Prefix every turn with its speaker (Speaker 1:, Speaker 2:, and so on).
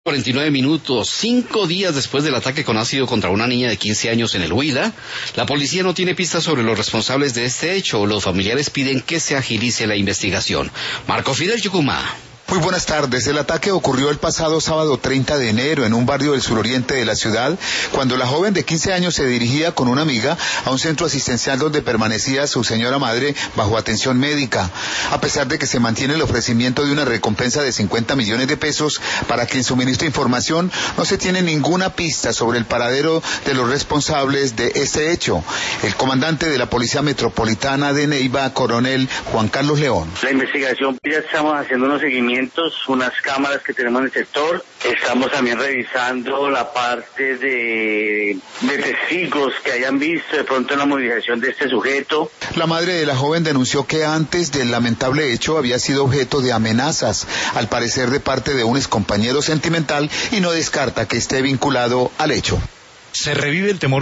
Speaker 1: 49 minutos, 5 días después del ataque con ácido contra una niña de 15 años en el Huila, la policía no tiene pistas sobre los responsables de este hecho. Los familiares piden que se agilice la investigación. Marco Fidel Yucumá.
Speaker 2: Muy buenas tardes. El ataque ocurrió el pasado sábado 30 de enero en un barrio del suroriente de la ciudad, cuando la joven de 15 años se dirigía con una amiga a un centro asistencial donde permanecía su señora madre bajo atención médica. A pesar de que se mantiene el ofrecimiento de una recompensa de 50 millones de pesos para quien suministre información, no se tiene ninguna pista sobre el paradero de los responsables de este hecho. El comandante de la Policía Metropolitana de Neiva, coronel Juan Carlos León.
Speaker 3: La investigación, ya estamos haciendo unos seguimientos, unas cámaras que tenemos en el sector. Estamos también revisando la parte de testigos que hayan visto de pronto la movilización de este sujeto.
Speaker 2: La madre de la joven denunció que antes del lamentable hecho había sido objeto de amenazas, al parecer de parte de un excompañero sentimental, y no descarta que esté vinculado al hecho.
Speaker 4: Se revive el temor